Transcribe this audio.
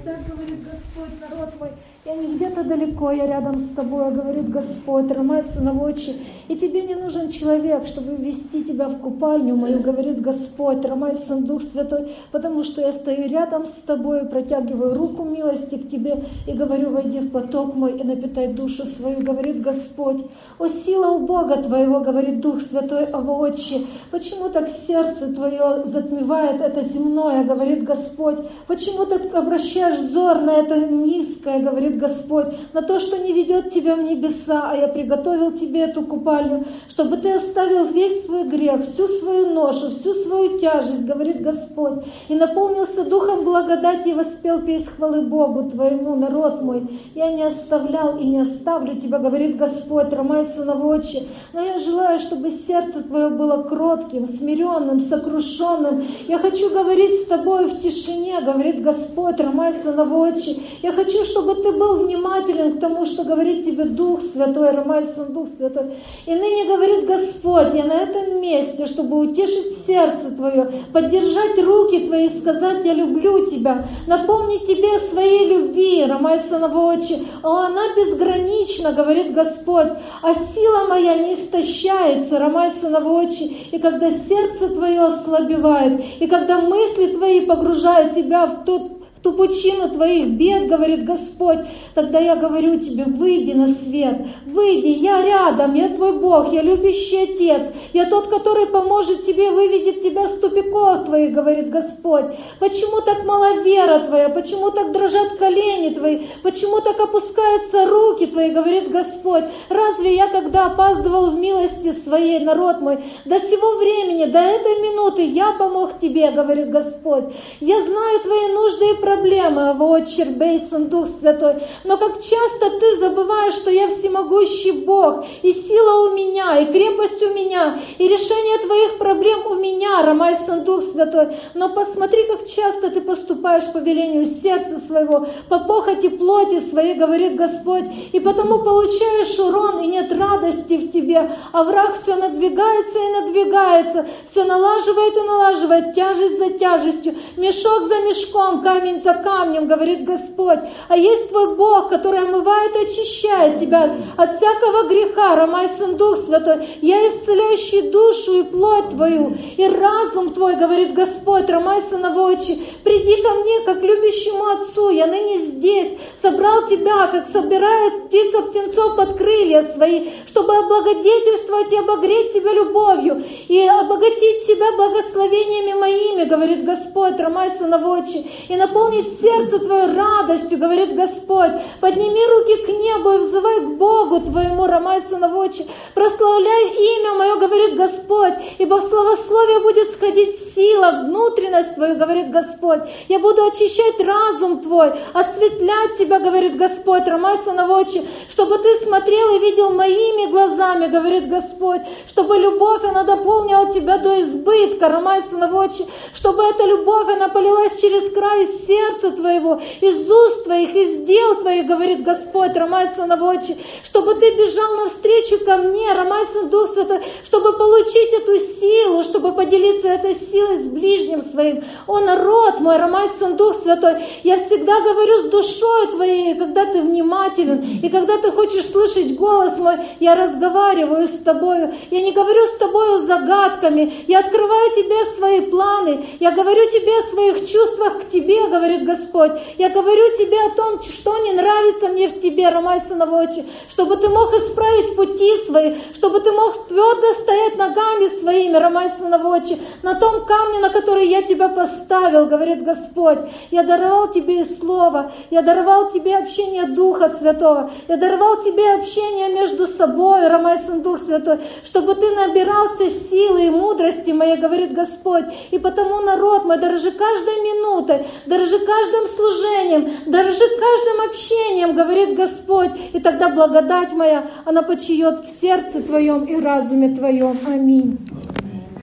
оставь, говорит Господь, народ мой. Я не где-то далеко, я рядом с тобой, говорит Господь, Ромай Сыновочи. И тебе не нужен человек, чтобы ввести тебя в купальню мою, говорит Господь, Ромай Сын Дух Святой, потому что я стою рядом с тобой, протягиваю руку милости к тебе и говорю, войди в поток мой и напитай душу свою, говорит Господь. О, сила у Бога твоего, говорит Дух Святой, Отче, почему так сердце твое затмевает это земное, говорит Господь, почему ты обращаешь взор на это низкое, говорит Господь, на то, что не ведет тебя в небеса, а я приготовил тебе эту купальню, чтобы ты оставил весь свой грех, всю свою ношу, всю свою тяжесть, говорит Господь, и наполнился духом благодати и воспел песнь хвалы Богу твоему, народ мой. Я не оставлял и не оставлю тебя, говорит Господь, Ромай Сыновочи, но я желаю, чтобы сердце твое было кротким, смиренным, сокрушенным. Я хочу говорить с тобой в тишине, говорит Господь, Ромай Сыновочи. Я хочу, чтобы ты был внимателен к тому, что говорит тебе Дух Святой, Ромай Сын Дух Святой. И ныне говорит Господь, я на этом месте, чтобы утешить сердце твое, поддержать руки твои и сказать, я люблю тебя, напомнить тебе о своей любви, Ромай Сыновочи. О, она безгранична, говорит Господь, а сила моя не истощается, Ромай Сыновочи. И когда сердце твое ослабевает, и когда мысли твои погружают тебя в ту пучину твоих бед, говорит Господь, тогда я говорю тебе, выйди на свет, выйди, я рядом, я твой Бог, я любящий Отец, я тот, который поможет тебе, выведет тебя с тупиков твоих, говорит Господь. Почему так мала вера твоя, почему так дрожат колени твои, почему так опускаются руки твои, говорит Господь. Разве я, когда опаздывал в милости своей, народ мой, до сего времени, до этой минуты я помог тебе, говорит Господь. Я знаю твои нужды и проблемы, Отче, Бейсон, Дух Святой, но как часто ты забываешь, что я всемогущий Бог, и сила у меня, и крепость у меня, и решение твоих проблем у меня, Ромай Сын Дух Святой. Но посмотри, как часто ты поступаешь по велению сердца своего, по похоти плоти своей, говорит Господь, и потому получаешь урон, и нет радости в тебе, а враг все надвигается и надвигается, все налаживает и налаживает, тяжесть за тяжестью, мешок за мешком, камень за камнем, говорит Господь. А есть твой Бог, который омывает и очищает тебя от всякого греха, Ромай Сын Дух Святой. Я исцеляющий душу и плоть твою, и разум твой, говорит Господь, Ромай Сыновочи. Приди ко мне, как любящему Отцу, я ныне здесь, собрал тебя, как собирает птица птенцов под крылья свои, чтобы облагодетельствовать и обогреть тебя любовью, и обогатить тебя благословениями моими, говорит Господь, Ромай Сыновочи, и наполнить сердце твое радостью, говорит Господь. Подними руки к небу и взывай к Богу твоему, Ромай Сыновочи. Прославляй имя мое, говорит Господь, ибо в славословие будет сходить сила, внутренность твою, говорит Господь. Я буду очищать разум твой, осветлять тебя, говорит Господь, Ромай Сыновочи, чтобы ты смотрел и видел моими глазами, говорит Господь, чтобы любовь, она дополнила тебя до избытка, Ромай Сыновочи, чтобы эта любовь, она полилась через край сердца твоего, из уст твоих, из дел твоих, говорит Господь, Ромай Сыновочи, чтобы ты бежал навстречу ко мне, Ромай Сын Дух Святой, чтобы получить эту силу, чтобы поделиться этой силой с ближним своим. О, народ мой, Ромай Сын Дух Святой, я всегда говорю с душой твоей, когда ты внимателен, и когда ты хочешь слышать голос мой, я разговариваю с тобою, я не говорю с тобою загадками, я открываю тебе свои планы, я говорю тебе о своих чувствах к тебе, говорит Господь. Я говорю тебе о том, что не нравится мне в тебе, Ромай Сыновочи, чтобы ты мог исправить пути свои, чтобы ты мог твердо стоять ногами своими, Ромай Сыновочи, на том камне, на который я тебя поставил, говорит Господь. Я даровал тебе и Слово, я даровал тебе общение Духа Святого, я даровал тебе общение между собой, Ромай Сын Дух Святой, чтобы ты набирался силы и мудрости моей, говорит Господь. И потому, народ мой, дорожи каждой минутой, дорожи каждым служением, дорожи каждым общением, говорит Господь. И тогда благодать моя, она почиет в сердце твоем и разуме твоем. Аминь.